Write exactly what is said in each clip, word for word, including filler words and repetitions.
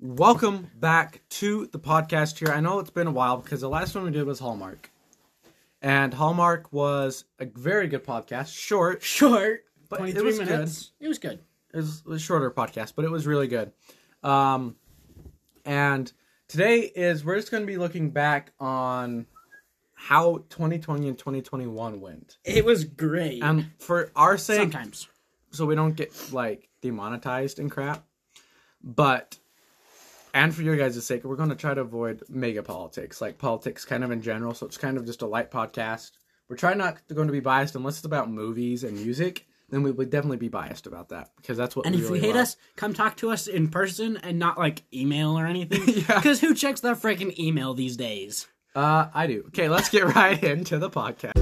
Welcome back to the podcast here. I know it's been a while because the last one we did was Hallmark. And Hallmark was a very good podcast. Short. Short. But twenty-three it was minutes. good. It was good. It was a shorter podcast, but it was really good. Um, and today is, we're just going to be looking back on how twenty twenty and twenty twenty-one went. It was great. And for our sake, Sometimes. so we don't get, like, demonetized and crap. But, and for your guys' sake, we're going to try to avoid mega politics, like politics kind of in general. So it's kind of just a light podcast. We're trying not to, going to be biased unless it's about movies and music. Then we would definitely be biased about that because that's what And we if really you hate love. us, come talk to us in person and not like email or anything. Yeah. Because who checks their freaking email these days? Uh, I do. Okay, let's get right into the podcast.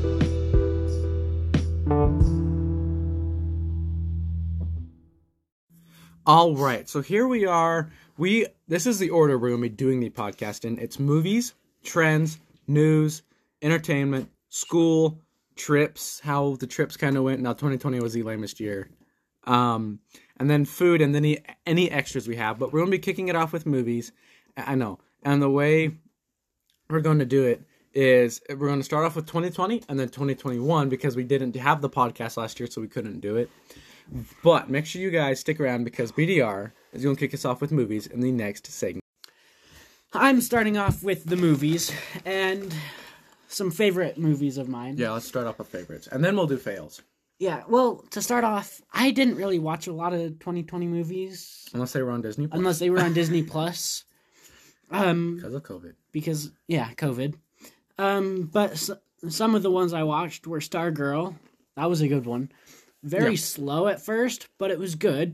All right, so here we are. We this is the order we're going to be doing the podcast in. It's movies, trends, news, entertainment, school, trips, how the trips kind of went. Now, twenty twenty was the lamest year. Um, and then food, and then any, any extras we have. But we're going to be kicking it off with movies. I know. And the way we're going to do it is we're going to start off with twenty twenty and then twenty twenty-one because we didn't have the podcast last year, so we couldn't do it. But make sure you guys stick around because B D R is going to kick us off with movies in the next segment. I'm starting off with the movies and some favorite movies of mine. Yeah, let's start off with favorites. And then we'll do fails. Yeah, well, to start off, I didn't really watch a lot of twenty twenty movies. Unless they were on Disney Plus. Unless they were on Disney Plus. Um, Because of COVID. Because, yeah, COVID. Um, but s- some of the ones I watched were Stargirl. That was a good one. Very Yeah. slow at first, but it was good.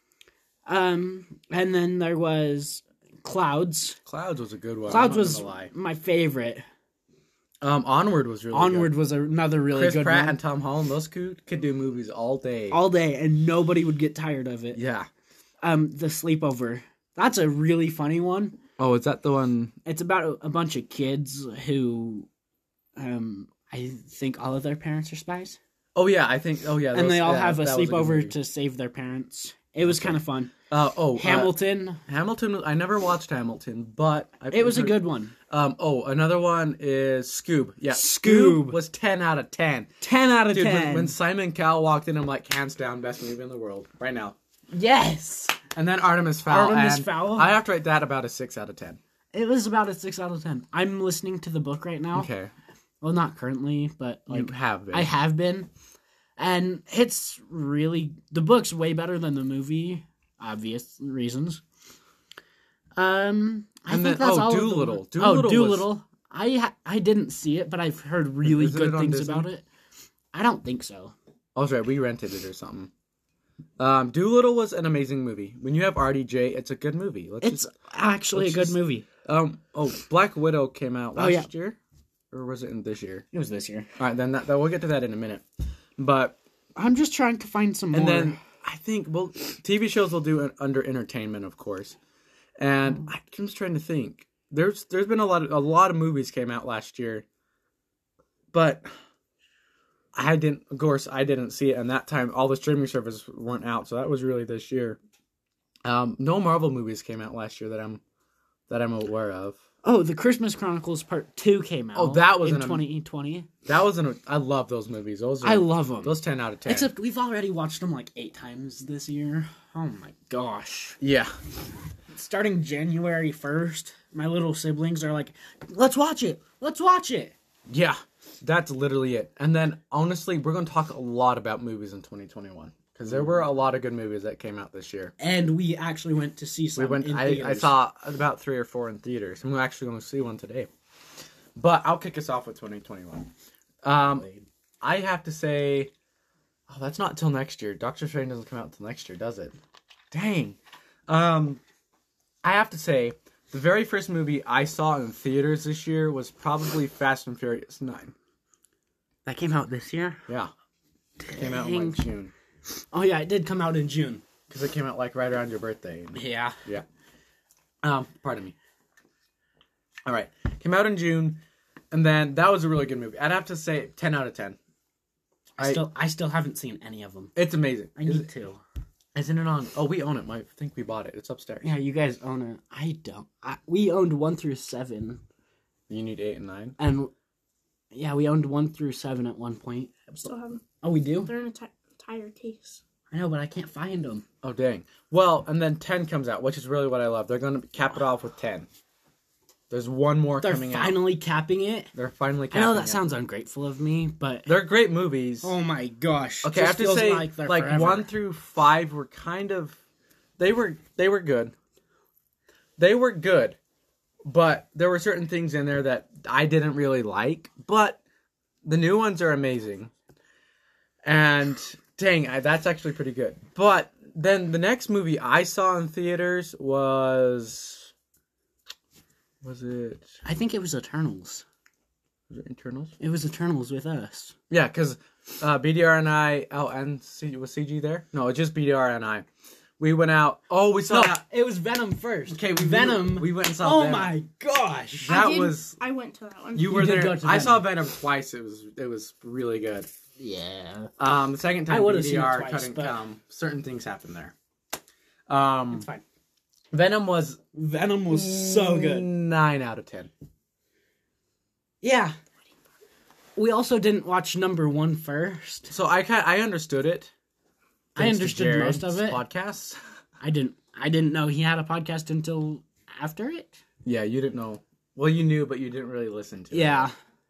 Um, and then there was Clouds. Clouds was a good one. Clouds I'm not was gonna lie. my favorite. Um, Onward was really Onward good. was another really Chris good Pratt one. and Tom Holland, those could, could do movies all day. All day, and nobody would get tired of it. Yeah. Um, The Sleepover. That's a really funny one. Oh, is that the one? It's about a, a bunch of kids who, um, I think all of their parents are spies. Oh, yeah, I think, oh, yeah. And those- they all yeah, have a that was good sleepover movie. to save their parents. It was kind of fun. Uh, oh, Hamilton. Uh, Hamilton, I never watched Hamilton, but... I've It was a heard- good one. Um, oh, another one is Scoob. Yeah, Scoob. Scoob was ten out of ten. ten out of Dude, ten. when, when Simon Cowell walked in, I'm like, hands down, best movie in the world, right now. Yes. And then Artemis Fowl. Artemis and Fowl? I have to rate that about a six out of ten. It was about a six out of ten. I'm listening to the book right now. Okay. Well, not currently, but like You have been. I have been. And it's really... The book's way better than the movie. Obvious reasons. Um, I And think then- that's oh, all. Doolittle. Of the, Doolittle oh, was- Doolittle. I ha- I didn't see it, but I've heard really Is it good on things Disney? about it. I don't think so. Oh, that's right. We rented it or something. Um, Doolittle was an amazing movie. When you have R D J, it's a good movie. Let's It's just, actually let's a good just- movie. um. Oh, Black Widow came out Oh, last yeah. year, or was it in this year? It was this year. All right, then that, that we'll get to that in a minute. But I'm just trying to find some and more. then I think well, T V shows will do it under entertainment, of course. And I'm just trying to think. There's there's been a lot of a lot of movies came out last year, but I didn't. Of course, I didn't see it. And that time, all the streaming services weren't out, so that was really this year. Um, no Marvel movies came out last year that I'm that I'm aware of. Oh, the Christmas Chronicles Part Two came out. Oh, that was in an am- twenty twenty. That was an. I love those movies. Those are, I love them. those ten out of ten. Except we've already watched them like eight times this year. Oh my gosh! yeah. Starting January first, my little siblings are like, "Let's watch it. Let's watch it." Yeah, that's literally it. And then, honestly, we're going to talk a lot about movies in twenty twenty-one. Because there were a lot of good movies that came out this year. And we actually went to see some We went. in I, I theaters. saw about three or four in theaters. And we're actually going to see one today. But I'll kick us off with twenty twenty-one. Um, I have to say... Oh, that's not till next year. Doctor Strange doesn't come out until next year, does it? Dang. Um, I have to say... The very first movie I saw in theaters this year was probably Fast and Furious nine. That came out this year? Yeah. It came out in Dang. like June. Oh yeah, it did come out in June. Because it came out like right around your birthday. Yeah. Yeah. Um, pardon me. All right. Came out in June. And then that was a really good movie. I'd have to say ten out of ten. I I- still I still haven't seen any of them. It's amazing. I Is need it- to. Isn't it on? Oh, we own it. I think we bought it. It's upstairs. Yeah, you guys own it. I don't. I, we owned one through seven, You need eight and nine. and yeah, we owned one through seven at one point. I still have them. Oh, we do. They're in a ti- tire case. I know, but I can't find them. Oh, dang. Well, and then ten comes out, which is really what I love. They're going to cap it off with ten. There's one more They're coming out. finally capping it. They're finally I capping know that it. sounds ungrateful of me, but They're great movies. oh my gosh. Okay, I have Just to feels say, like, like, they're forever. one through five were kind of, they were they were good. They were good, but there were certain things in there that I didn't really like. But the new ones are amazing, and dang, I, that's actually pretty good. But then the next movie I saw in theaters was, was it? I think it was Eternals. Was it Internals? It was Eternals with us. Yeah, because uh, B D R and I. Oh, and C, was C G there? No, it's just B D R and I. We went out. Oh, we saw. No, it was Venom first. Okay, we, Venom. We, we went and saw. Oh Venom. my gosh. That I did, was. I went to that one. You were did there. go to I saw Venom. Venom twice. It was it was really good. Yeah. Um, the second I time would've B seen D it R twice, couldn't but- come. Certain things happened there. Um, It's fine. Venom was Venom was so good. Nine out of ten. Yeah. We also didn't watch number one first. So I kind I understood it. I thanks to understood most Jared's of it. Podcasts. I didn't I didn't know he had a podcast until after it. Yeah, you didn't know. Well, you knew, but you didn't really listen to it. Yeah.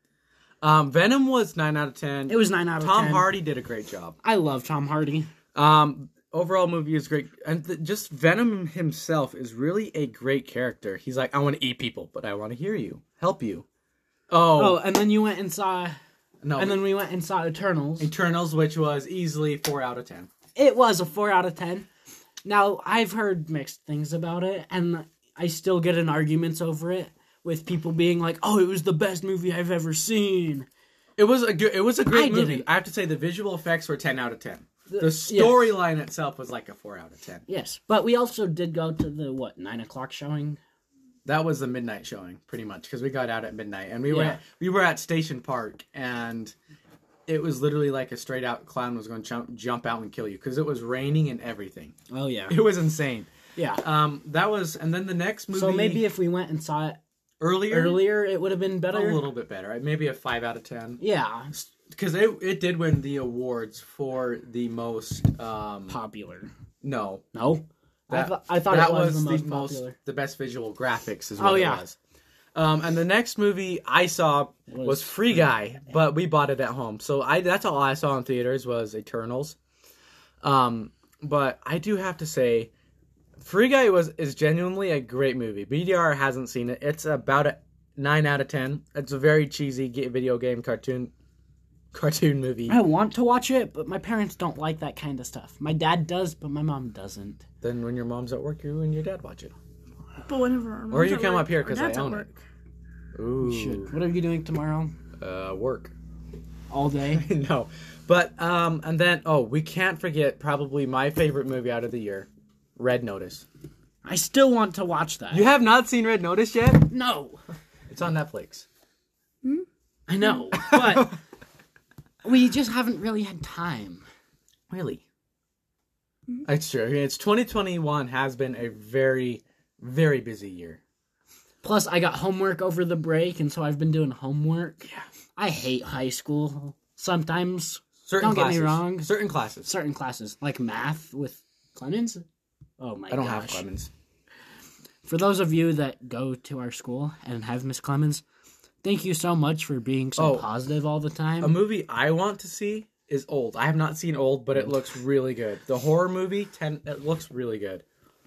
Um, Venom was nine out of ten. It was nine out of Tom ten. Hardy did a great job. I love Tom Hardy. Um, overall movie is great, and th- just Venom himself is really a great character. He's like, I want to eat people, but I want to hear you, help you. Oh, Oh, and then you went and saw no, and then we went and saw Eternals. Eternals, which was easily four out of ten. It was a four out of ten. Now, I've heard mixed things about it, and I still get in arguments over it with people being like, "Oh, it was the best movie I've ever seen." It was a good. It was a great I movie. didn't. I have to say the visual effects were ten out of ten. The yes. storyline itself was like a four out of ten. Yes, but we also did go to the what nine o'clock showing. That was the midnight showing, pretty much, because we got out at midnight, and we Yeah. were at, we were at Station Park, and it was literally like a straight out clown was going to jump jump out and kill you because it was raining and everything. Oh yeah, It was insane. yeah. Um, that was, and then the next movie. So maybe if we went and saw it earlier, earlier, it would have been a better. little bit better. Maybe a five out of ten. Yeah, Because it it did win the awards for the most. Um, popular. no, No, That- I, th- I thought that it was, was the most the popular. the best visual graphics is what Oh, it yeah. was. Um, and the next movie I saw was, Was Free Guy, but we bought it at home. So I that's all I saw in theaters was Eternals. Um, but I do have to say, Free Guy was is genuinely a great movie. B D R hasn't seen it. It's about a nine out of ten. It's a very cheesy ga- video game cartoon cartoon movie. I want to watch it, but my parents don't like that kind of stuff. My dad does, but my mom doesn't. Then when your mom's at work, you and your dad watch it. But whenever our Or mom's you at come work, up here our 'cause I dad's at own work. Ooh, Should. What are you doing tomorrow? uh, work. All day? No, but um, and then oh, we can't forget probably my favorite movie out of the year, Red Notice. I still want to watch that. You have not seen Red Notice yet? No. It's on Netflix. I know, but we just haven't really had time. Really? It's true. It's twenty twenty-one has been a very, very busy year. Plus, I got homework over the break, and so I've been doing homework. Yeah. I hate high school. Sometimes, Certain Don't get me classes. wrong. Certain classes. certain classes, like math with Clemens. Oh my I don't gosh. have Clemens. For those of you that go to our school and have Miss Clemens, thank you so much for being so Oh. positive all the time. A movie I want to see is Old. I have not seen Old, but it looks really good. The horror movie, ten, it looks really good.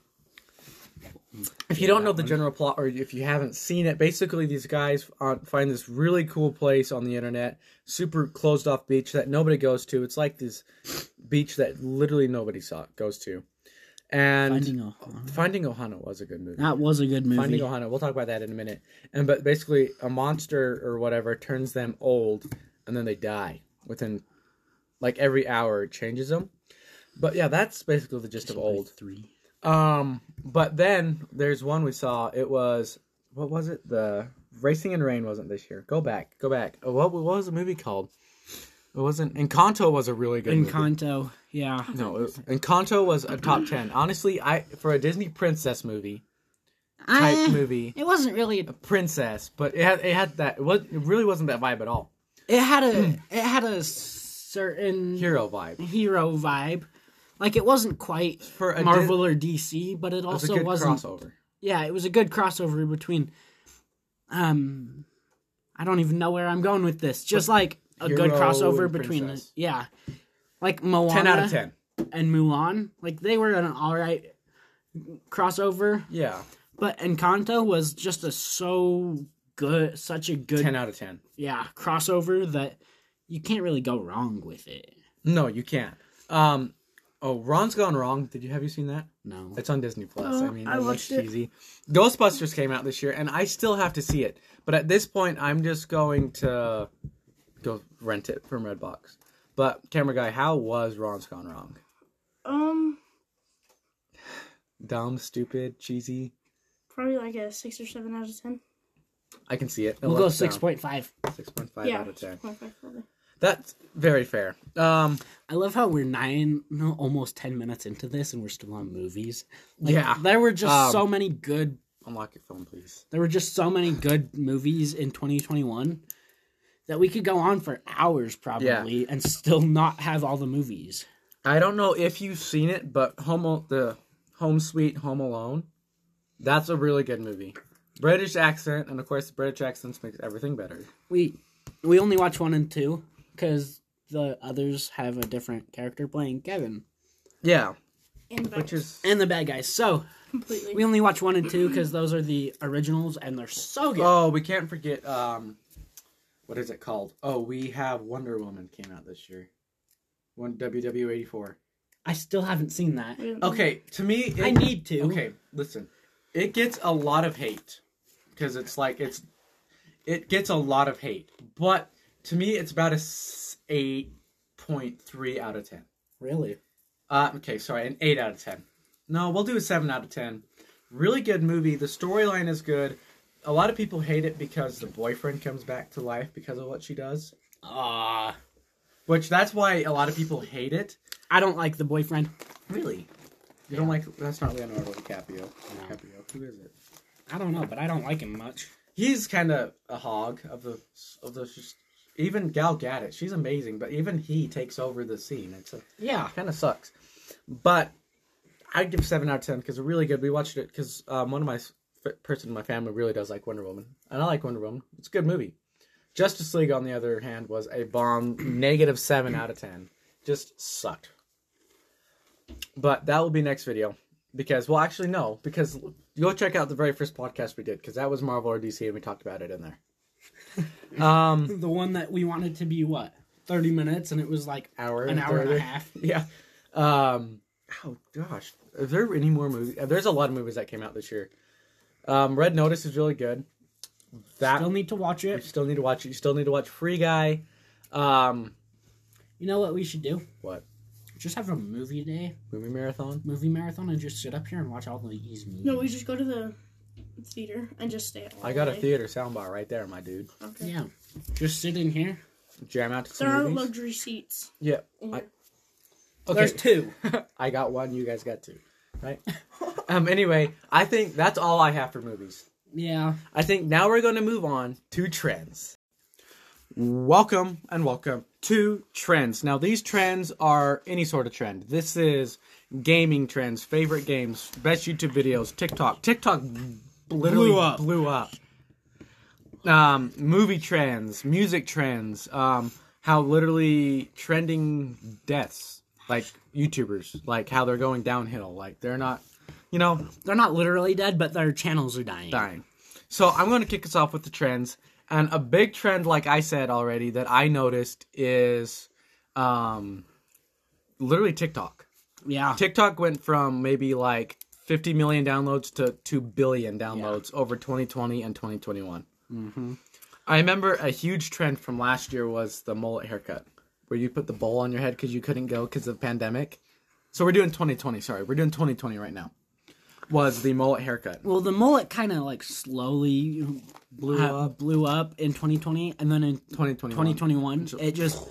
If you don't know the general plot, or if you haven't seen it, basically these guys uh, find this really cool place on the internet, super closed off beach that nobody goes to. It's like this beach that literally nobody saw goes to. And Finding Ohana. Finding Ohana was a good movie. That was a good movie. Finding Ohana. We'll talk about that in a minute. And but basically, a monster or whatever turns them old, and then they die within like every hour. It changes them. But yeah, that's basically the gist of Old. Three. Um, but then there's one we saw. It was what was it? The Racing in Rain wasn't this year. Go back. Go back. Oh, what what was the movie called? It wasn't. Encanto was a really good movie. Encanto, yeah. No, it, Encanto was a top ten. Honestly, I for a Disney princess movie type I, movie, It wasn't really. A, princess, but it had it had that. It, was, it really wasn't that vibe at all. it had a. it had a certain Hero vibe hero vibe. Like it wasn't quite for a Marvel or D C, but it It was also a good wasn't. crossover. Yeah, it was a good crossover between. Um, I don't even know where I'm going with this. Just like a good Hero crossover and between, princess. yeah, like Moana Ten out of ten. and Mulan. Like they were an all right crossover, Yeah, but Encanto was just a so good, such a good, ten out of ten. yeah, crossover that you can't really go wrong with it. No, you can't. Um, oh, Ron's Gone Wrong. Did you have you seen that? No, It's on Disney Plus. Uh, I mean, I it looks watched it. cheesy. Ghostbusters came out this year, and I still have to see it. But at this point, I'm just going to go rent it from Redbox. But camera guy, how was Ron's Gone Wrong? Um, Dumb, stupid, cheesy. probably like a six or seven out of ten. I can see it. It we'll go looks six down. point five. six point five Yeah, out of ten. six point five probably. That's very fair. Um, I love how we're nine, no, almost ten minutes into this, and we're still on movies. Like, Yeah. there were just Um, so many good. unlock your phone, please. There were just so many good movies in twenty twenty-one that we could go on for hours probably and still not have all the movies. I don't know if you've seen it, but Home the Home Sweet Home Alone, that's a really good movie. British accent, and of course, the British accents makes everything better. We we only watch one and two because the others have a different character playing Kevin Yeah, And which is and the bad guys. So completely. we only watch one and two because those are the originals and they're so good. oh, we can't forget. Um, what is it called? Oh, we have Wonder Woman came out this year. One W W eighty-four. I still haven't seen that. Okay, to me, it, I need to. Okay, listen. It gets a lot of hate because it's like it's it gets a lot of hate, but to me, it's about a eight point three out of ten. Really? Uh, okay, sorry, an eight out of ten. No, we'll do a seven out of ten. Really good movie. The storyline is good. A lot of people hate it because the boyfriend comes back to life because of what she does. Ah. Which, that's why a lot of people hate it. I don't like the boyfriend. Really? You don't like... That's not Leonardo DiCaprio. No. DiCaprio. Who is it? I don't know, but I don't like him much. He's kind of a hog of the... of the. Just, even Gal Gadot. She's amazing, but even he takes over the scene. It's a... Yeah. kind of sucks. But I'd give seven out of ten because it's really good. We watched it because um, one of my f- person in my family really does like Wonder Woman, and I like Wonder Woman. It's a good movie. Justice League, on the other hand, was a bomb. Negative seven out of ten. Just sucked. But that will be next video because, well, actually no, because go check out the very first podcast we did because that was Marvel or D C and we talked about it in there. Um, The one that we wanted to be, what, thirty minutes, and it was like hour, an hour and a half. Yeah. Um, oh gosh, is there any more movies? There's a lot of movies that came out this year. Um, Red Notice is really good. That Still need to watch you it. still need to watch it. You still need to watch Free Guy. Um, You know what we should do? what Just have a movie day, movie marathon? movie marathon, and just sit up here and watch all these movies. No, we just go to the theater and just stay. All I got a day. theater soundbar right there, my dude. Okay. Yeah. Just sit in here. Jam out to some There are movies. luxury seats. Yeah. in I, here. okay. There's two. I got one. You guys got two. Right. um. Anyway, I think that's all I have for movies. Yeah. I think now we're going to move on to trends. Welcome and welcome to trends. Now, these trends are any sort of trend. This is gaming trends, favorite games, best YouTube videos, TikTok. TikTok literally Blew up. blew up. Um, movie trends, music trends, um, how literally trending deaths, like YouTubers, like how they're going downhill. Like they're not, you know, They're not literally dead, but their channels are dying. dying. So I'm going to kick us off with the trends. And a big trend, like I said already, that I noticed is um, literally TikTok. Yeah. TikTok went from maybe like fifty million downloads to two billion downloads yeah. over twenty twenty and twenty twenty-one. Mm-hmm. I remember a huge trend from last year was the mullet haircut, where you put the bowl on your head because you couldn't go because of the pandemic. So we're doing twenty twenty, sorry. We're doing twenty twenty right now. Was the mullet haircut. Well, the mullet kind of like slowly Blew uh, up. blew up in twenty twenty, and then in twenty twenty-one. twenty twenty-one, it just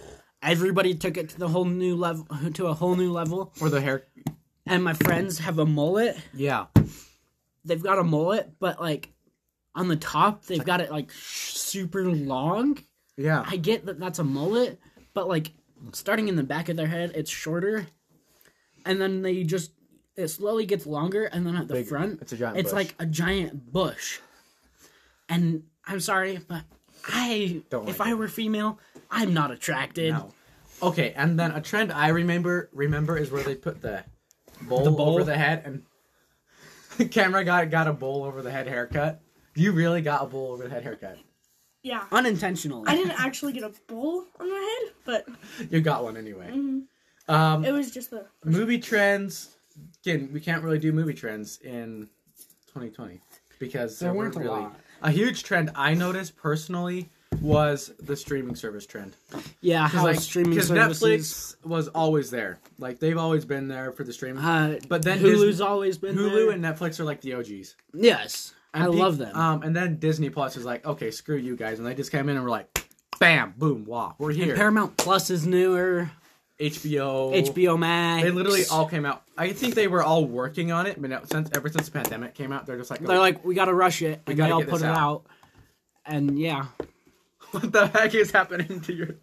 everybody took it to the whole new level, to a whole new level. Or the hair. And my friends have a mullet. Yeah. They've got a mullet, but like on the top, they've got it like super long. Yeah. I get that that's a mullet, but like starting in the back of their head, it's shorter, and then they just it slowly gets longer, and then at the Big, front, it's a giant it's bush. like a giant bush. And I'm sorry, but I Don't if like I it. were female, I'm not attracted. No. Okay, and then a trend I remember remember is where they put the bowl, The bowl? over the head, and camera guy got a bowl over the head haircut. You really got a bowl over the head haircut. Yeah. Unintentionally. I didn't actually get a bowl on my head, but You got one anyway. mhm. Um, it was just the. movie trends. Again, we can't really do movie trends in twenty twenty because There there weren't weren't a really lot. a huge trend I noticed personally was the streaming service trend. Yeah, how like, streaming 'cause services. Netflix was always there. Like they've always been there for the streaming. Uh, but then Hulu's Disney- always been Hulu there. and Netflix are like the O Gs. Yes, I And pe- love them. Um, and then Disney Plus is like, okay, screw you guys, and they just came in and were like, bam, boom, wah, we're here. And Paramount Plus is newer. H B O, H B O Max. They literally all came out. I think they were all working on it, but now, since ever since the pandemic came out, they're just like, They're like, we gotta rush it, and they gotta all get put this it out. out. And yeah, what the heck is happening to your?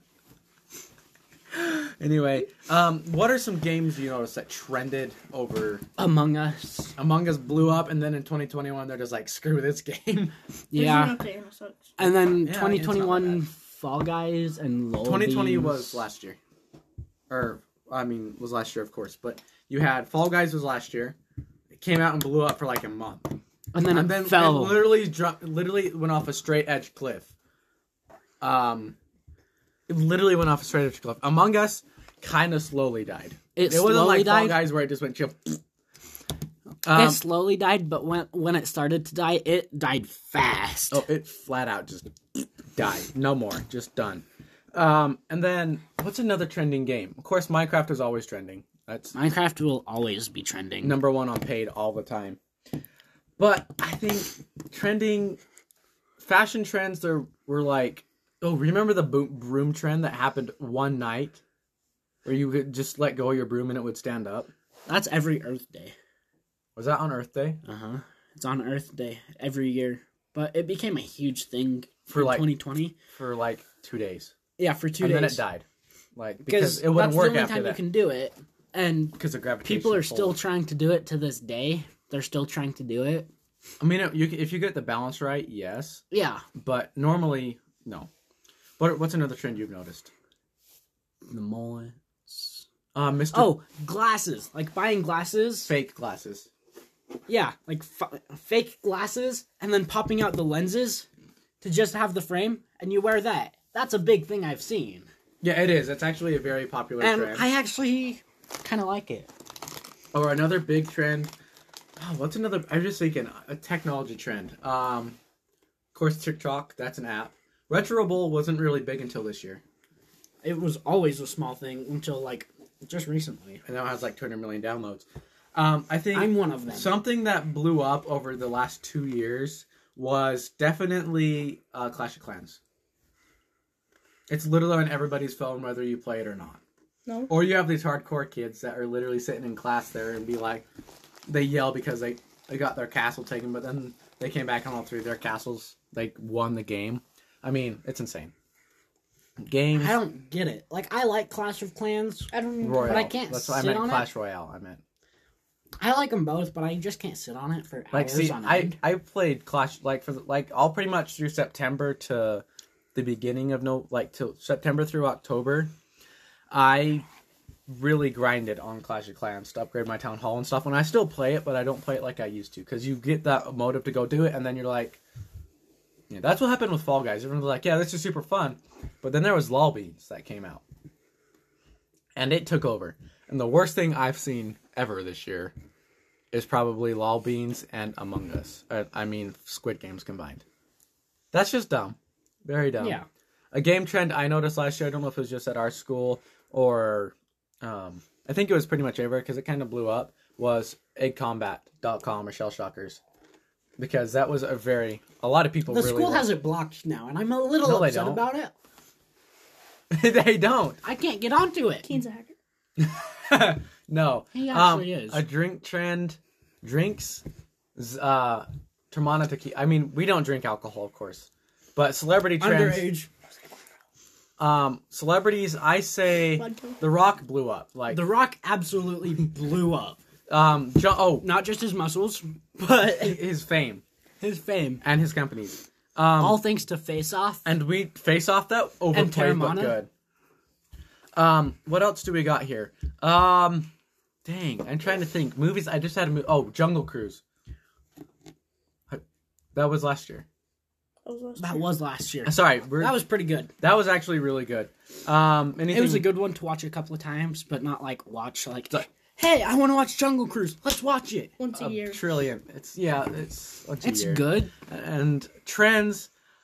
Anyway, um, what are some games you noticed that trended over? Among Us. Among Us blew up, and then in twenty twenty-one, they're just like, screw this game. Yeah, There's no update, and it sucks. and then Yeah, twenty it's not twenty-one bad. Fall Guys and Lol twenty twenty Beans. was last year, or I mean, was last year, of course. But you had Fall Guys was last year. It came out and blew up for like a month, and then and it then fell. it literally dropped. Literally went off a straight edge cliff. Um, it literally went off a straight edge cliff. Among Us kind of slowly died. It It wasn't slowly like Fall died? Guys where it just went chill. Um, it slowly died, but when when it started to die, it died fast. oh, it flat out just died. No more. Just done. Um, and then what's another trending game? Of course, Minecraft is always trending. That's Minecraft will always be trending. number one on paid all the time. But I think trending fashion trends there were like, oh, remember the bo- broom trend that happened one night, where you could just let go of your broom and it would stand up? That's every Earth Day. Was that on Earth Day? Uh huh. It's on Earth Day every year, but it became a huge thing For for like- twenty twenty. For like two days, Yeah, for two and days. then it died. Like because Because it wouldn't that's work the only after time that you can do it, and because of gravitation. people are still pull. trying to do it to this day. They're still trying to do it. I mean, you, if you get the balance right, yes, Yeah, but normally no. What what's another trend you've noticed? the mullets. Uh, Mister Oh, glasses. Like buying glasses. Fake glasses. Yeah, like f- fake glasses, and then popping out the lenses to just have the frame, and you wear that. That's a big thing I've seen, Yeah, it is. It's actually a very popular and trend. I actually kind of like it. Or another big trend. Oh, what's another? I'm just thinking a technology trend. Um, of course, TikTok. That's an app. Retro Bowl wasn't really big until this year, It was always a small thing until like just recently. and now it has like two hundred million downloads. Um, I think I'm one of them. something that blew up over the last two years was definitely uh, Clash of Clans. It's literally on everybody's phone, whether you play it or not. No. Or you have these hardcore kids that are literally sitting in class there and be like, they yell because they, they got their castle taken, but then they came back on all three of their castles. They won the game. I mean, it's insane. Games. I don't get it. Like I like Clash of Clans. I don't know. Royale. But I can't That's what I sit meant. on it. Clash Royale. I meant. I like them both, but I just can't sit on it for Like, hours see, on I end. I played Clash like for the- like all pretty much through September to the beginning of no like till September through October. I really grinded on Clash of Clans to upgrade my town hall and stuff. And I still play it, but I don't play it like I used to because you get that motive to go do it, and then you're like, yeah, that's what happened with Fall Guys. Everyone's like, yeah, this is super fun, but then there was Lol Beans that came out, and it took over. And the worst thing I've seen ever this year is probably Lol Beans and Among Us. Uh, I mean, Squid Games combined. That's just dumb. Very dumb. Yeah. A game trend I noticed last year, I don't know if it was just at our school or um, I think it was pretty much everywhere because it kind of blew up, was egg combat dot com or Shell Shockers. Because that was a very, a lot of people The really school liked- has it blocked now, and I'm a little No, they upset don't. about it. They don't. I can't get onto it. Keen's a hacker. No. He um, actually is. A drink trend, drinks, z- uh, Termana tequila. I mean, we don't drink alcohol, of course, but celebrity trends. Underage. Um, celebrities, I say, Vodka. The Rock blew up. Like, The Rock absolutely blew up. um, jo- oh, Not just his muscles, but his fame his fame. and his companies. Um, All thanks to Face Off. and we face off that overplayed but Terramana? good. Um, what else do we got here? Um, dang, I'm trying to think. Movies. I just had a movie. Oh, Jungle Cruise. That was last year. That was last That year. was last year. Sorry, we're, That was pretty good. that was actually really good. Um, anything, It was a good one to watch a couple of times, but not like watch like, Like- hey, I want to watch Jungle Cruise. Let's watch it. once a, a year. trillion. It's yeah, it's once a It's year. good. And trends.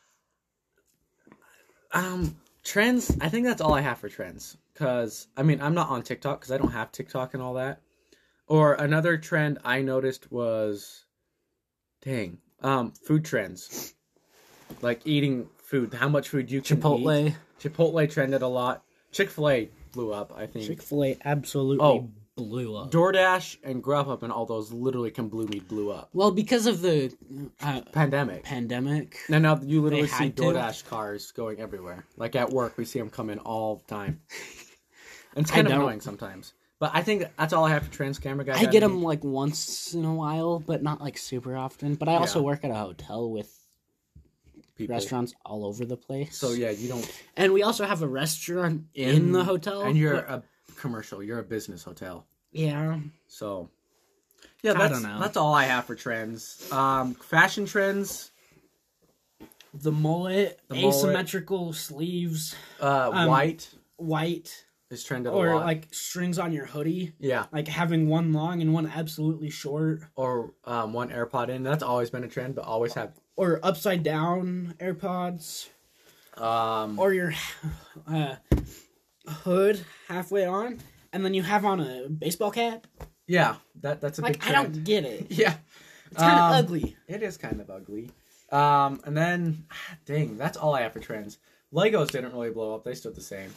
Um, trends. I think that's all I have for trends. Cause I mean, I'm not on TikTok because I don't have TikTok and all that. Or another trend I noticed was, dang, um, food trends. Like eating food, how much food you can Chipotle. eat. Chipotle trended a lot. Chick-fil-A blew up, I think. Chick-fil-A absolutely Oh. blew up. DoorDash and Grubhub and all those literally can blew me blew up. Well, because of the uh, Pandemic. pandemic. And now you literally They see had to. DoorDash cars going everywhere. Like at work, we see them come in all the time. And it's kind I of don't. annoying sometimes. But I think that's all I have for trans camera guy. I get them like once in a while, but not like super often. But I also Yeah. work at a hotel with people. restaurants all over the place. So yeah, you don't And we also have a restaurant in, the hotel. and you're but- a commercial. You're a business hotel. yeah. So yeah, I that's don't know. that's all I have for trends. Um, fashion trends. The mullet, The mullet. asymmetrical sleeves, Uh, Um, white white, is trended a or lot. like strings on your hoodie. yeah, Like having one long and one absolutely short. or um, one AirPod in. That's always been a trend, but always have. Or upside down AirPods. Um, Or your uh, hood halfway on. And then you have on a baseball cap. yeah, that that's a big Like, I trend. don't get it. Yeah, It's kind of Um, ugly. it is kind of ugly. Um, and then, ah, dang, that's all I have for trends. Legos didn't really blow up; they stood the same.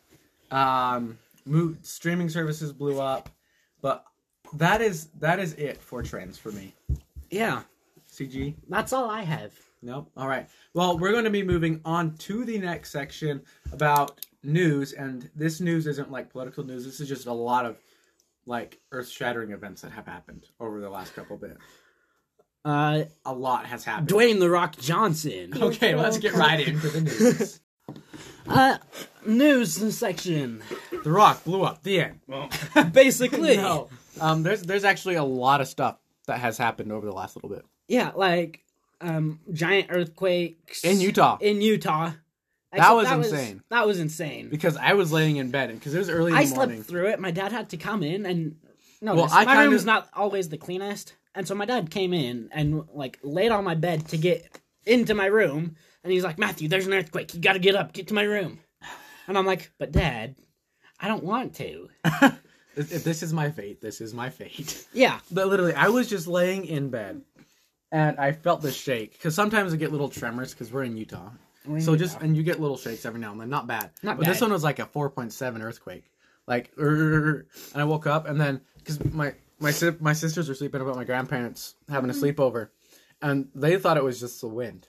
Um, mo- streaming services blew up, but that is that is it for trends for me. Yeah. C G. That's all I have. Nope. All right. Well, we're going to be moving on to the next section about news, and this news isn't like political news. This is just a lot of like earth-shattering events that have happened over the last couple bit. Uh, A lot has happened. Dwayne The Rock Johnson. Okay, let's get right into the news. Uh, news section. The Rock blew up. The end. Basically. No. Um, there's there's actually a lot of stuff that has happened over the last little bit Yeah, like um, giant earthquakes in Utah In Utah. That was Except insane. that was insane. because I was laying in bed because it was early in I the morning. slept through it. My dad had to come in and no, Well, I my kinda- room's not always the cleanest, and so my dad came in and like laid on my bed to get into my room, and he's like, "Matthew, there's an earthquake. You got to get up, get to my room." And I'm like, "But Dad, I don't want to." If if this is my fate, this is my fate. Yeah, But literally, I was just laying in bed, and I felt the shake because sometimes I get little tremors because we're in Utah. We're in So just Utah. and you get little shakes every now and then, not bad. Not but this bad. one was like a four point seven earthquake, like "Urgh," and I woke up and then because my my si- my sisters were sleeping about my grandparents having a sleepover, and they thought it was just the wind,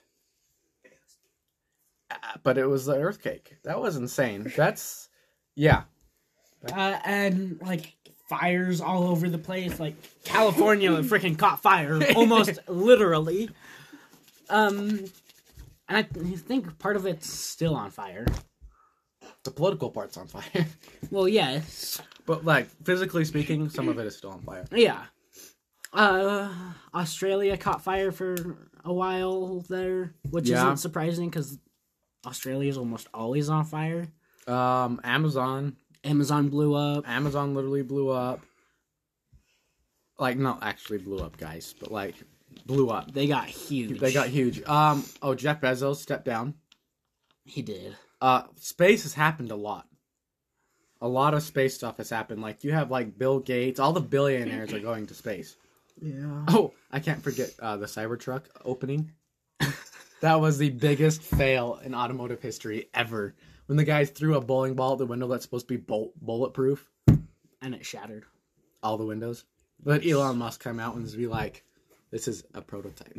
Uh, but it was the earthquake. That was insane. That's yeah. uh, and like fires all over the place. Like California freaking caught fire, almost literally. Um, and I think part of it's still on fire. The political part's on fire, Well, yes. but like physically speaking, some of it is still on fire. Yeah. Uh, Australia caught fire for a while there, which Yeah. isn't surprising because Australia is almost always on fire. Um, Amazon. Amazon blew up. Amazon literally blew up. Like, not actually blew up, guys, but like blew up. They got huge. They got huge. Um, oh, Jeff Bezos stepped down. He did. Uh, space has happened a lot. A lot of space stuff has happened. Like, you have like Bill Gates. All the billionaires are going to space. Yeah. Oh, I can't forget uh, the Cybertruck opening. That was the biggest fail in automotive history ever. when the guy threw a bowling ball at the window that's supposed to be bolt bulletproof, And it shattered. all the windows. But Elon Musk come out and just be like, "This is a prototype."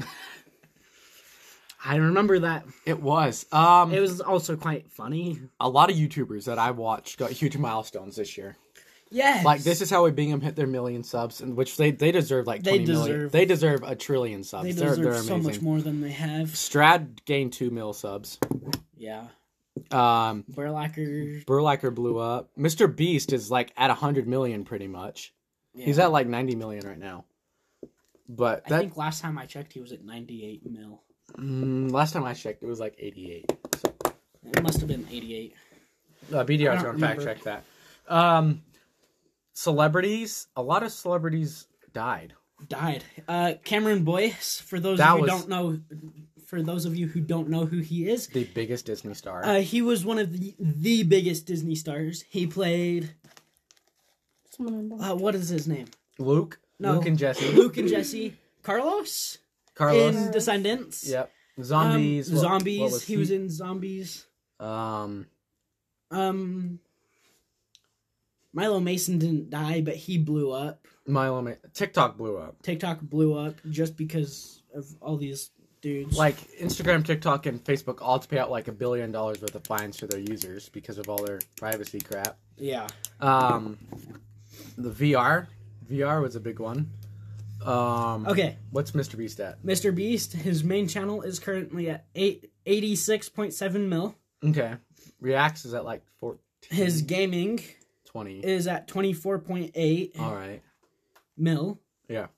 I remember that. It was. Um, It was also quite funny. a lot of YouTubers that I watched got huge milestones this year. Yes. Like This Is How We Bingham hit their million subs, and which they they deserve like They twenty million. deserve- They deserve a trillion subs. They They're deserve they're so amazing. much more than they have. Strad gained two mil subs. Yeah. Um, Burlacker. Burlacker blew up. Mister Beast is like at a hundred million pretty much. Yeah. He's at like ninety million right now. But I that think last time I checked, he was at ninety-eight mil. mm, last time I checked, it was like eighty-eight. It must have been eighty-eight. Uh, B D R's I don't gonna fact remember. check that. Um, celebrities. A lot of celebrities died. Died. Uh, Cameron Boyce. For those That of you who was- don't know, for those of you who don't know who he is, The biggest Disney star. uh, he was one of the the biggest Disney stars. He played. Someone in the- Uh, what is his name? Luke. No. Luke and Jesse. Luke and Jesse. Carlos. Carlos. In Descendants. Yep. Um, Zombies. what- zombies. what he, was in Zombies. Um. Um. Milo Mason didn't die, but he blew up. Milo. Ma- TikTok blew up. TikTok blew up just because of all these dudes. Like Instagram, TikTok, and Facebook all to pay out like a billion dollars worth of fines to their users because of all their privacy crap. yeah. Um, the V R, V R was a big one. Um, Okay, what's Mister Beast at? Mister Beast, his main channel is currently at eight, eighty-six point seven mil. Okay, Reacts is at like fourteen, His gaming twenty. is at twenty-four point eight All right, mil. yeah.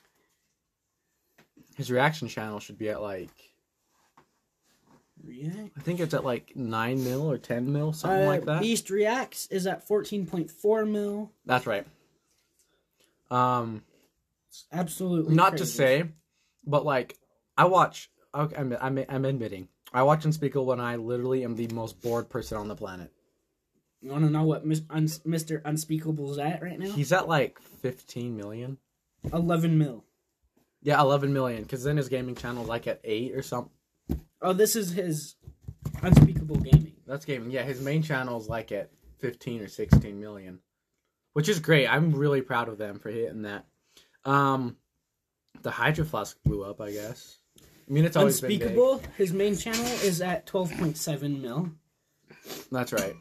His reaction channel should be at like React. I think it's at like nine mil or ten mil, something Uh, like that. Beast Reacts is at fourteen point four mil. That's right. Um, It's absolutely not to crazy. say, but like I watch. Okay, I'm I'm I'm admitting I watch Unspeakable when I literally am the most bored person on the planet. You want to know what Mis- Uns- Mister Unspeakable's at right now? He's at like fifteen million. eleven mil. Yeah, eleven million. Because then his gaming channel is like at eight or something. Oh, this is his Unspeakable Gaming. That's gaming. Yeah, his main channel is like at fifteen or sixteen million, which is great. I'm really proud of them for hitting that. Um, the Hydro Flask blew up, I guess. I mean, it's always been big. Unspeakable, his main channel is at twelve point seven mil. That's right.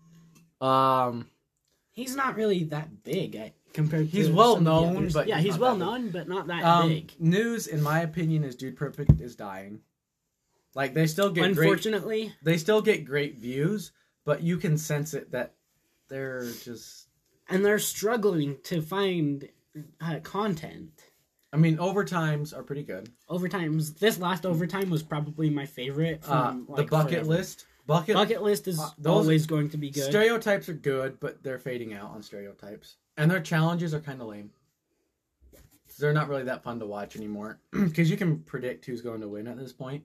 Um, He's not really that big I, compared to He's well some of the known, others. but yeah, he's he's not well that known, but not that um, big. news, in my opinion, is Dude Perfect is dying. Like they still get great. Unfortunately, They still get great views, but you can sense it that they're just. and they're struggling to find uh, content. I mean, overtimes are pretty good. Overtimes. This last overtime was probably my favorite. Uh, From, the like, bucket forever. list, bucket, Bucket list is Uh, those- always going to be good. stereotypes are good, but they're fading out on stereotypes, and their challenges are kind of lame. They're not really that fun to watch anymore because you can predict who's going to win at this point.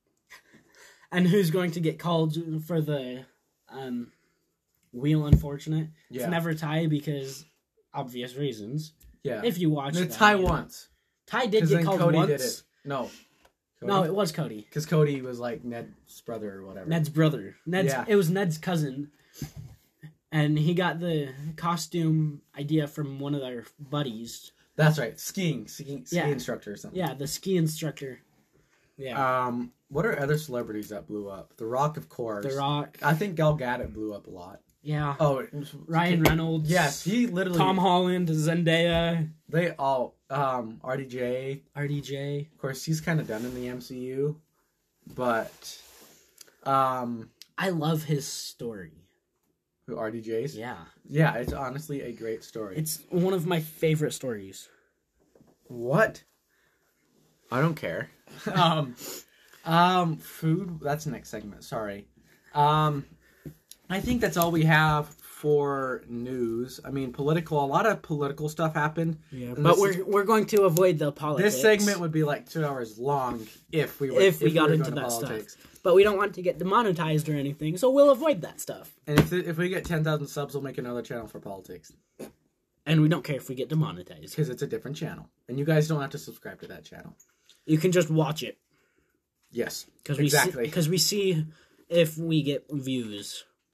And who's going to get called for the um, wheel? Unfortunate. Yeah. It's never Ty because obvious reasons. Yeah, If you watch, it's that, Ty you know. once Ty did because get then called Cody once. did it. No, No, it was Cody. because Cody was like Ned's brother or whatever. Ned's brother. Ned's. Yeah. It was Ned's cousin, and he got the costume idea from one of their buddies. That's right, skiing, skiing, ski Yeah. instructor or something. Yeah, the ski instructor. Yeah, Um, what are other celebrities that blew up? The Rock, of course. The Rock. I think Gal Gadot blew up a lot. Yeah, Oh, it was- Ryan Reynolds. Yes, he literally. Tom Holland, Zendaya, They all. Um, R D J. R D J. Of course, he's kind of done in the M C U, but um, I love his story. who R D J's? Yeah, Yeah, it's honestly a great story. it's one of my favorite stories. What? I don't care. um, um, food. That's the next segment. Sorry. Um, I think that's all we have for news. I mean, political. A lot of political stuff happened. Yeah, And but this we're is- we're going to avoid the politics. This segment would be like two hours long if we were, If we got were into going to that stuff. politics. But we don't want to get demonetized or anything, so we'll avoid that stuff. And if if we get ten thousand subs, we'll make another channel for politics And we don't care if we get demonetized. because it's a different channel, and you guys don't have to subscribe to that channel. You can just watch it Yes, because we exactly. because we see if we get views.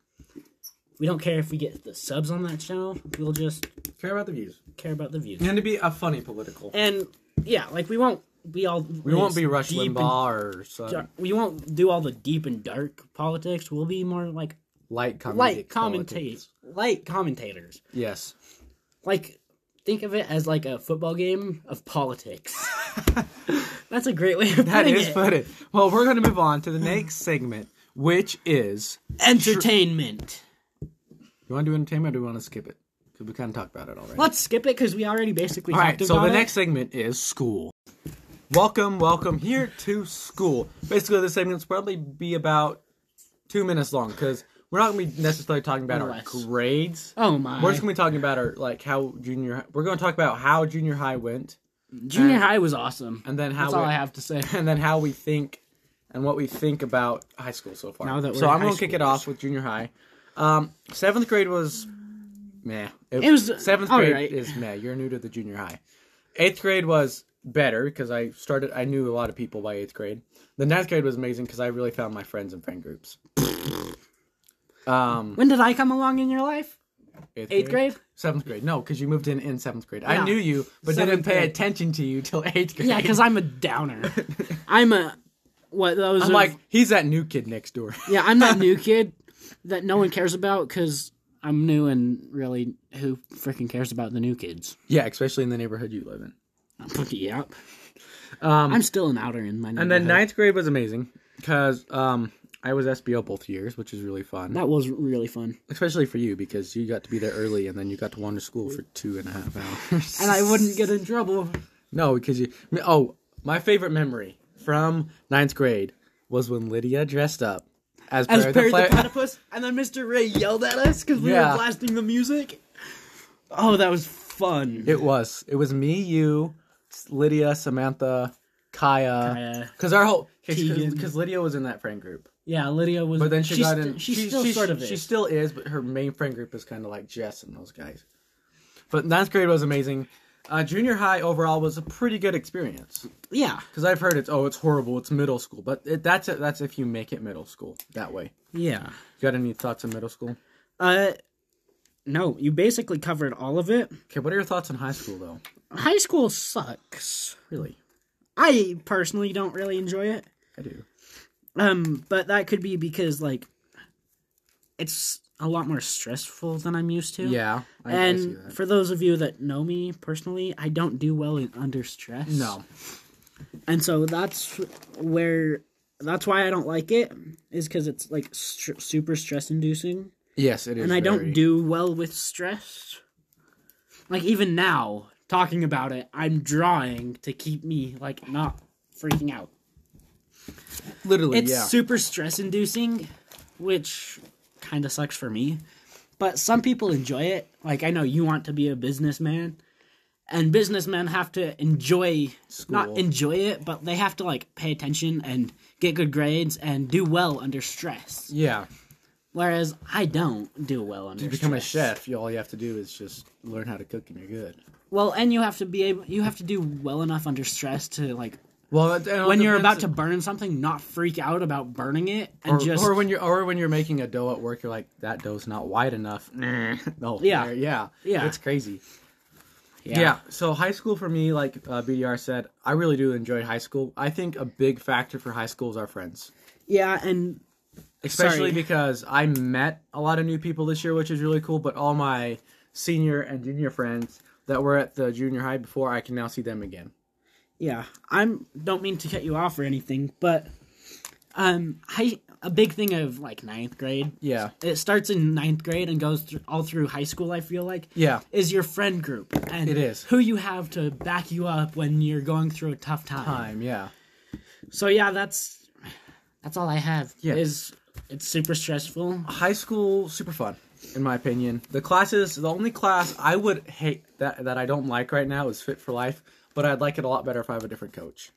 We don't care if we get the subs on that channel. We'll just Care about the views. care about the views. And to be a funny political. And yeah, like we won't be all. We won't be Rush deep Limbaugh or and some dar- we won't do all the deep and dark politics. We'll be more like light comedic light politics. commentate, light commentators. Yes. Like, think of it as like a football game of politics. That's a great way of That putting is it. put it. Well, we're going to move on to the next segment, which is... Entertainment. You want to do entertainment or do you want to skip it? Because we kind of talked about it already. Let's skip it because we already basically All talked right, so about the it. next segment is school. Welcome, welcome here to school. Basically, this segment's probably be about two minutes long because we're not going to be necessarily talking about our Less. grades. Oh my. We're just going to be talking about our like how junior. We're going to talk about how junior high went, Junior and- high was awesome. and then how That's all we, I have to say. and then how we think and what we think about high school so far. Now that we're so I'm high going to kick it schoolers. off with junior high. Um, seventh grade was meh. It was- seventh all grade right. is meh. You're new to the junior high. Eighth grade was better because I started. I knew a lot of people by eighth grade. The ninth grade was amazing because I really found my friends and friend groups. Um, When did I come along in your life? eighth, Eighth grade? seventh grade. No, because you moved in in seventh grade. I Yeah. knew you, but Seventh didn't pay grade. attention to you till eighth grade. Yeah, because I'm a downer. I'm a what those I'm are, like he's that new kid next door. yeah, I'm that new kid that no one cares about because I'm new and really who freaking cares about the new kids? Yeah, especially in the neighborhood you live in. Yeah, Um, I'm still an outer in my neighborhood. and then ninth grade was amazing because um, I was S B O both years, which is really fun. That was really fun, Especially for you because you got to be there early and then you got to wander school for two and a half hours. and I wouldn't get in trouble. No, because you. Oh, my favorite memory from ninth grade was when Lydia dressed up as, As Perry Perry the, the Pla- Platypus, and then Mister Ray yelled at us because we Yeah. were blasting the music. Oh, that was fun. It was. It was me, you, Lydia, Samantha, Kaya. Kaya, Because our whole. Tegan. Because Lydia was in that friend group. Yeah, Lydia was. But then she she's got st- in. She, she, still she, sort of She is. still is, but her main friend group is kind of like Jess and those guys. But ninth grade was amazing. Uh, junior high overall was a pretty good experience. Yeah, Because I've heard it's, oh, it's horrible, it's middle school. But it, that's it, that's if you make it middle school that way. yeah. You got any thoughts on middle school? Uh, no, you basically covered all of it. Okay, what are your thoughts on high school, though? High school sucks. Really? I personally don't really enjoy it. I do. Um, but that could be because like it's a lot more stressful than I'm used to. Yeah, I, I see and that. for those of you that know me personally, I don't do well in, under stress. No. And so that's where that's why I don't like it is because it's like str- super stress inducing, Yes, it is. and I very- don't do well with stress. Like even now, talking about it, I'm drawing to keep me like not freaking out. Literally, It's yeah. super stress inducing, which kind of sucks for me. But some people enjoy it. Like I know you want to be a businessman, and businessmen have to enjoy not School. enjoy it, but they have to like pay attention and get good grades and do well under stress. Yeah. Whereas I don't do well under To become a stress. chef, you, all you have to do is just learn how to cook and you're good. Well, and you have to be able you have to do well enough under stress to like Well, it- it when you're depends- about to burn something, not freak out about burning it and or, just or when you're or when you're making a dough at work, you're like, that dough's not wide enough. Nah. No. Yeah. there- yeah. Yeah. It's crazy. Yeah. So high school for me, like uh, B D R said, I really do enjoy high school. I think a big factor for high school is our friends. Yeah, and Especially Sorry. because I met a lot of new people this year, which is really cool. But all my senior and junior friends that were at the junior high before, I can now see them again. yeah, I'm don't mean to cut you off or anything, but um, high, a big thing of like ninth grade. Yeah. It starts in ninth grade and goes through, all through high school. I feel like Yeah. is your friend group and It is. who you have to back you up when you're going through a tough time. Time. Yeah. So yeah, that's that's all I have. Yeah. Is it's super stressful. High school, super fun, in my opinion. The classes, the only class I would hate that that I don't like right now is Fit for Life, but I'd like it a lot better if I have a different coach.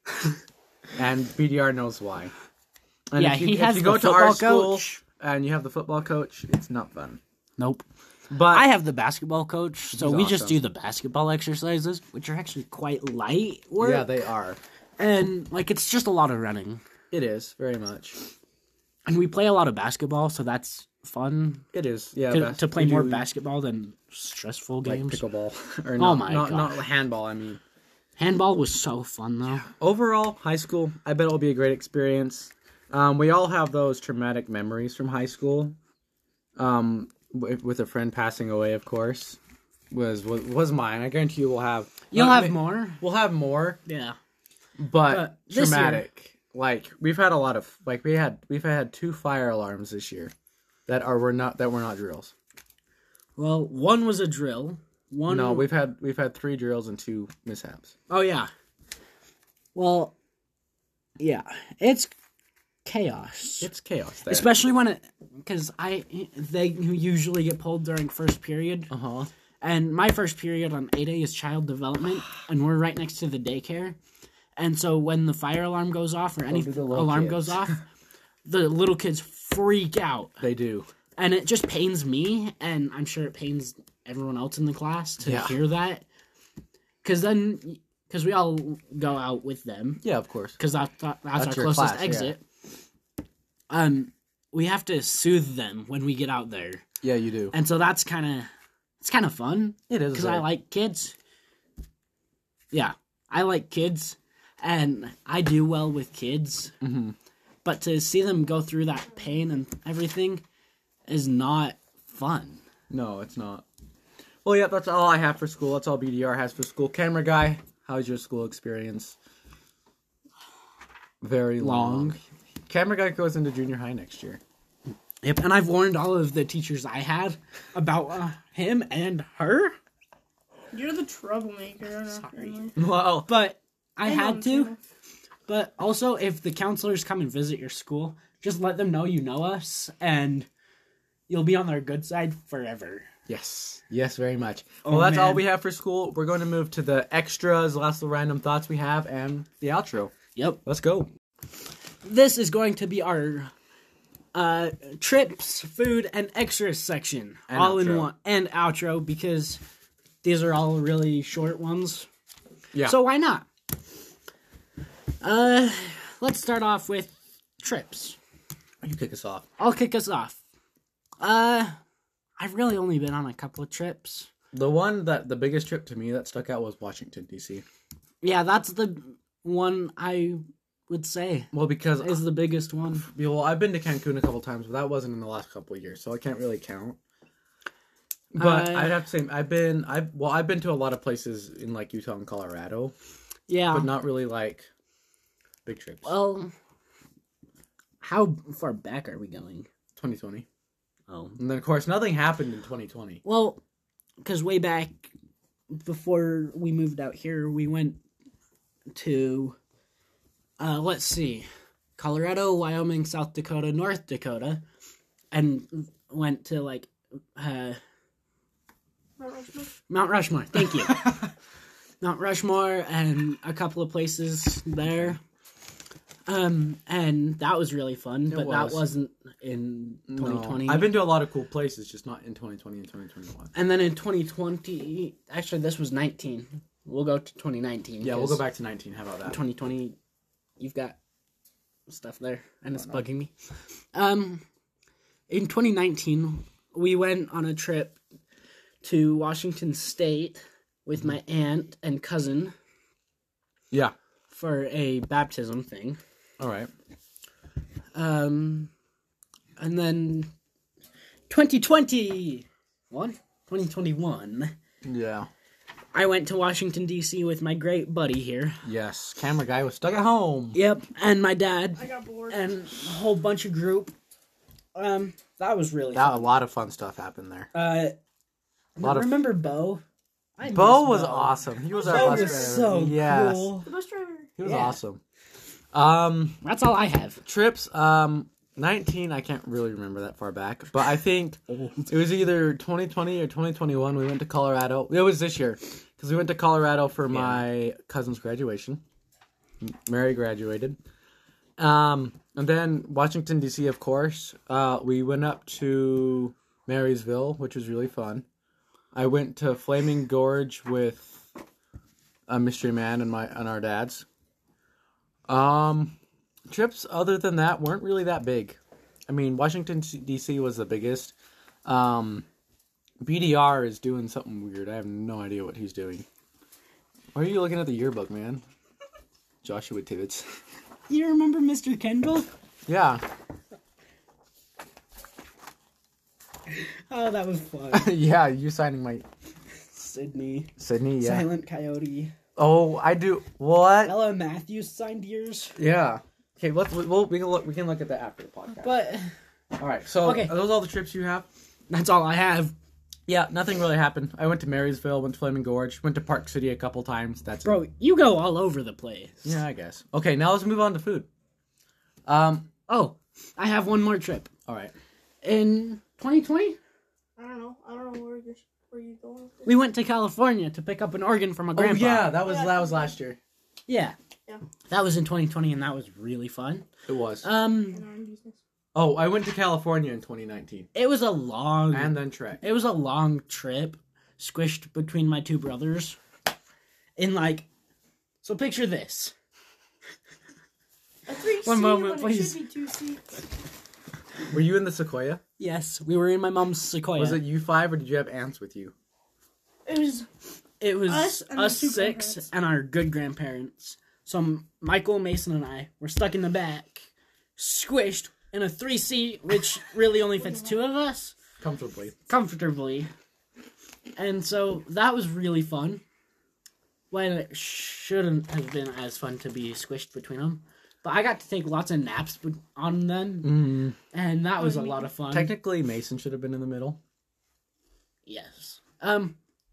And B D R knows why. And Yeah, if you, he if has you the go to our football school coach. and you have the football coach, it's not fun. Nope. But I have the basketball coach, so He's we just awesome. do the basketball exercises, which are actually quite light work. yeah, they are. and like it's just a lot of running. It is very much. And we play a lot of basketball, so that's fun It is, yeah. to, bas- to play we more do, basketball than stressful like games. pickleball or Oh not, my not, God. not handball. I mean, Handball was so fun though. overall, high school. I bet it'll be a great experience. Um, we all have those traumatic memories from high school. Um, with, with a friend passing away, of course, was was, was mine. I guarantee you, we'll have. You'll uh, have more. We'll have more, Yeah. but, But this traumatic. Like we've had a lot of like we had we've had two fire alarms this year that are were not that were not drills. Well, one was a drill. One. No, we've had we've had three drills and two mishaps. Oh yeah. Well, yeah, it's chaos. It's chaos there. Especially when it, because I they usually get pulled during first period, Uh huh. and my first period on eight A is child development, and we're right next to the daycare, and so when the fire alarm goes off or any do the little alarm kids. goes off, the little kids freak out, They do. and it just pains me, and I'm sure it pains everyone else in the class to Yeah. hear that, because then because we all go out with them. Yeah, of course. Because that, that, that's, That's our your closest class, exit. Um, we have to soothe them when we get out there, Yeah, you do. and so that's kind of it's kind of fun It is because I like kids. Yeah, I like kids, and I do well with kids. Mhm. But to see them go through that pain and everything is not fun. No, it's not. Well, yeah, that's all I have for school. That's all B D R has for school. Camera guy, how's your school experience? Very long. Long. Camera guy goes into junior high next year. Yep, and I've warned all of the teachers I had about uh, him and her, You're the troublemaker. Sorry. Well, but I I know, had to. too. But also, if the counselors come and visit your school, just let them know you know us, and you'll be on their good side forever. yes. Yes, very much. Oh, Well, that's all man. we have for school. We're going to move to the extras, the last little random thoughts we have, and the outro. Yep. Let's go. This is going to be our uh, trips, food, and extras section. And all in outro. one. And outro, because these are all really short ones. Yeah. So why not? Uh, let's start off with trips. you kick us off. I'll kick us off. Uh, I've really only been on a couple of trips. The one that, the biggest trip to me that stuck out was Washington, D C. Yeah, that's the one I would say Well, because is the biggest one. well, I've been to Cancun a couple times, but that wasn't in the last couple of years, so I can't really count. But Uh, I'd have to say I've been I well I've been to a lot of places in like Utah and Colorado, Yeah. but not really like big trips. Well, how far back are we going? twenty twenty, Oh. and then of course nothing happened in twenty twenty. Well, because way back before we moved out here, we went to, uh, let's see, Colorado, Wyoming, South Dakota, North Dakota, and went to like uh, Mount Rushmore. Mount Rushmore. Thank you. Mount Rushmore and a couple of places there. Um, and that was really fun, It but was. that wasn't in twenty twenty. No, I've been to a lot of cool places, just not in twenty twenty and twenty twenty-one. And then in twenty twenty, actually, this was nineteen. We'll go to twenty nineteen. Yeah, we'll go 'cause back to nineteen. How about that? twenty twenty, you've got stuff there, and it's bugging me. Um, in twenty nineteen, we went on a trip to Washington State with my aunt and cousin Yeah. for a baptism thing. All right. Um, and then twenty twenty-one, twenty twenty-one, Yeah. I went to Washington, D C with my great buddy here. Yes. Camera guy was stuck at home. Yep, and my dad, I got bored. and a whole bunch of group. Um, that was really That, a fun. lot of fun stuff happened there. Uh, lot of- remember Bo? I Bo miss was awesome. He was our Bo bus was driver. so Yes. cool. the bus driver. He was Yeah. awesome. Um, That's all I have. trips. Um, nineteen. I can't really remember that far back, but I think it was either twenty twenty or twenty twenty-one. We went to Colorado. It was this year because we went to Colorado for my cousin's graduation. Mary graduated. Um, and then Washington D C, of course. Uh, we went up to Marysville, which was really fun. I went to Flaming Gorge with a mystery man and my and our dads. Um, trips other than that weren't really that big. I mean, Washington D C was the biggest. Um, B D R is doing something weird. I have no idea what he's doing. Why are you looking at the yearbook, man? Joshua Tibbetts. You remember Mister Kendall? Yeah. Oh, that was fun. Yeah, you signing my Sydney. Sydney. Yeah. Silent Coyote. Oh, I do. What? Ella Matthews signed yours. Yeah. Okay, let's we'll, we can look. We can look at that after the podcast. But all right. So, Okay. are those all the trips you have? that's all I have. Yeah, nothing really happened. I went to Marysville, went to Flaming Gorge, went to Park City a couple times. That's Bro, you go all over the place. Yeah, I guess. Okay, now let's move on to food. Um. Oh, I have one more trip. All right. In twenty twenty, I don't know. I don't know where you're where you going. With this. we went to California to pick up an organ from a grandpa. Oh yeah, that was that was last year. Yeah. Yeah. That was in twenty twenty, and that was really fun. It was. Um, In our own business. Oh, I went to California in twenty nineteen, it was a long, and then Trek. it was a long trip, squished between my two brothers. In like, so picture this. A three One seat moment, when it please. should be two seats. Were you in the Sequoia? Yes, we were in my mom's Sequoia. Was it you five, or did you have ants with you? It was It was Us us, and the two six grandparents. and our good grandparents. So Michael, Mason, and I were stuck in the back, squished in a three seat, which really only fits two of us Comfortably. comfortably. And so that was really fun. When it shouldn't have been as fun to be squished between them. But I got to take lots of naps be- on them, Mm. and that was a Oh, you lot of fun. Technically, Mason should have been in the middle. Yes. Um,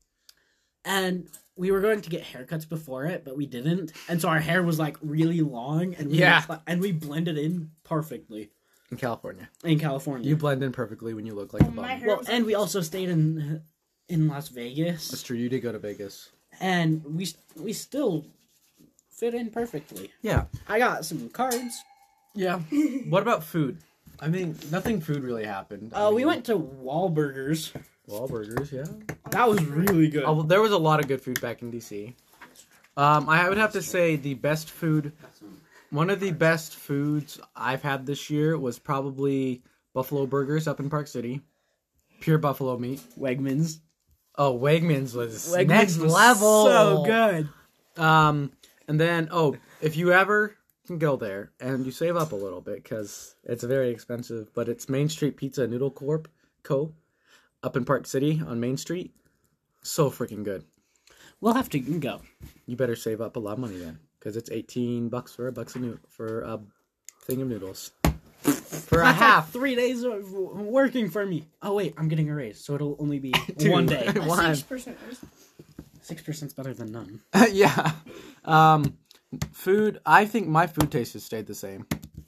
and we were going to get haircuts before it, but we didn't, and so our hair was like really long, and we Yeah. were- and we blended in perfectly In California. in California. You blend in perfectly when you look like a Oh, my bum. hair- well, and we also stayed in in Las Vegas, That's true. You did go to Vegas. and we we still fit in perfectly. Yeah. I got some cards. Yeah. What about food? I mean, nothing food really happened. I Uh, we mean, went to Wahlburgers. Wahlburgers, yeah. That was really good. Oh, well, there was a lot of good food back in D C. Um, I would have to say the best food, one of the best foods I've had this year was probably Buffalo Burgers up in Park City. Pure buffalo meat. Wegmans. Oh, Wegmans was Wegmans next was level. so good. Um, and then, oh, if you ever can go there and you save up a little bit because it's very expensive, but it's Main Street Pizza Noodle Corp. Co. up in Park City on Main Street. So freaking good. We'll have to go. You better save up a lot of money then, because it's eighteen bucks for a bucks a noodle for a thing of noodles for a That's half. like three days of working for me. Oh wait, I'm getting a raise, so it'll only be Two. one day. One. six percent. Six percent's better than none. Yeah. Um, food. I think my food taste has stayed the same.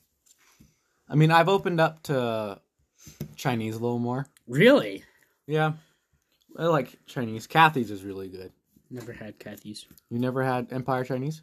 I mean, I've opened up to Chinese a little more. Really? Yeah, I like Chinese. Kathy's is really good. Never had Kathy's. You never had Empire Chinese?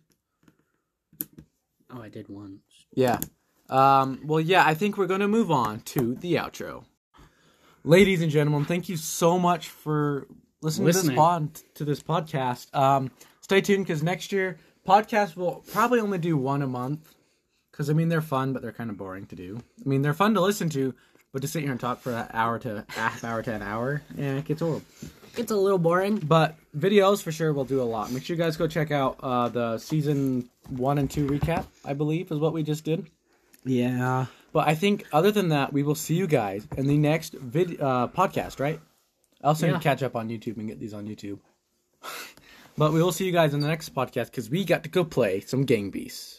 Oh, I did once. Yeah. Um, well, yeah, I think we're going to move on to the outro. Ladies and gentlemen, thank you so much for listening, Listening. to this pod to this podcast. Um, stay tuned because next year podcasts will probably only do one a month. Because I mean they're fun, but they're kind of boring to do. I mean they're fun to listen to, but to sit here and talk for an hour to half hour to an hour, yeah, it gets old. It's a little boring. But videos for sure will do a lot. Make sure you guys go check out uh, the season one and two recap. I believe is what we just did. Yeah. But I think other than that, we will see you guys in the next vid uh, podcast, right? I also need Yeah. to catch up on YouTube and get these on YouTube. But we will see you guys in the next podcast because we got to go play some Gang Beasts.